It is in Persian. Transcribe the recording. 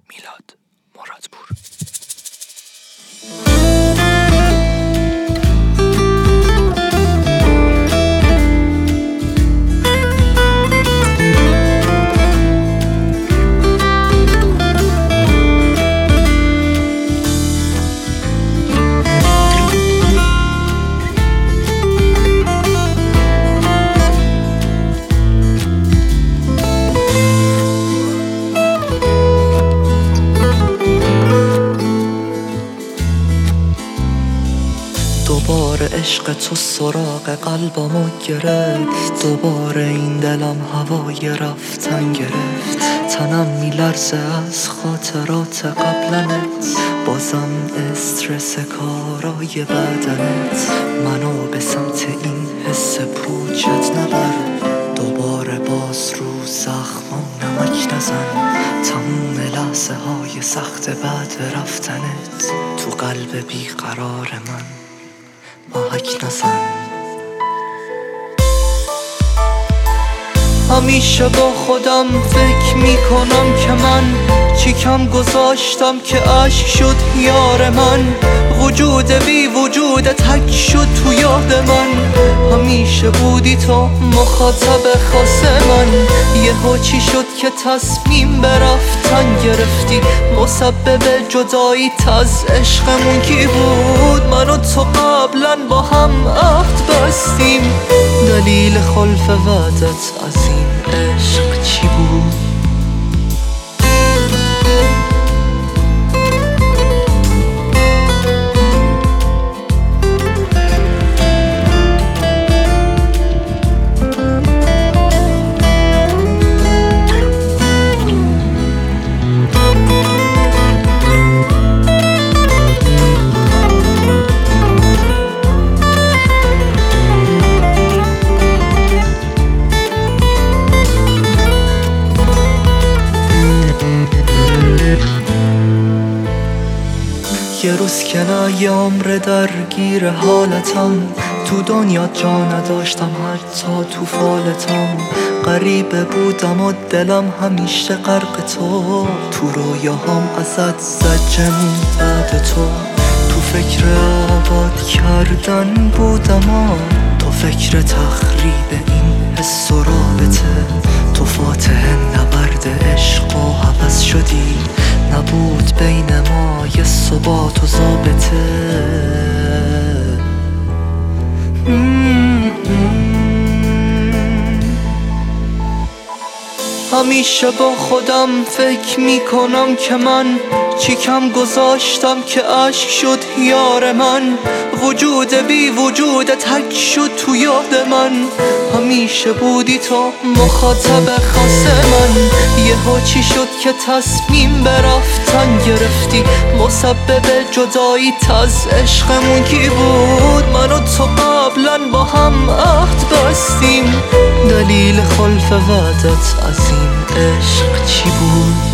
میلاد مرادپور. دوباره عشق تو سراغ قلبمو گرفت، دوباره این دلم هوای رفتن گرفت. تنم میلرزه از خاطرات قبلنت، بازم استرس کارای بدنت منو به سمت این حس پوچت نبر. دوباره باز رو زخمم نمک نزن، تموم لحظه های سخت بعد رفتنت تو قلب بیقرار من محک نزن. همیشه با خودم فکر میکنم که من چی کم گذاشتم که عشق شد یار من. وجود بی وجود تک شد تو یاد من، همیشه بودی تو مخاطب خاص من. یهو چی شد که تصمیم به رفتن گرفتی؟ مسبب جداییت از عشقمون کی بود؟ من و تو قبلا با هم عهد بستیم، دلیل خلف وعدت از این عشق چی بود؟ یه روز که نه یه عمر درگیر حالتم، تو دنیا جا نداشتم حتی تو فالتم. غریبه بودم و دلم همیشه غرق تو رویاهام ازت زجمون بعد تو فکر آباد کردن بودم تو فکر تخریب این حس و رابطه. تو فاتح نبرد عشق و حوض شدی، نبود بین ما یه ثبات و ضابطه. همیشه با خودم فکر میکنم که من چی کم گذاشتم که عشق شد یار من. وجود بی وجود تک شد تو یاد من، همیشه بودی تو مخاطب خاص من. یهو چی شد که تصمیم به رفتن گرفتی؟ مسبب جداییت از عشقمون کی بود؟ من و تو قبلا با هم عهد بستیم، دلیل خلف وعدت از این عشق چی بود؟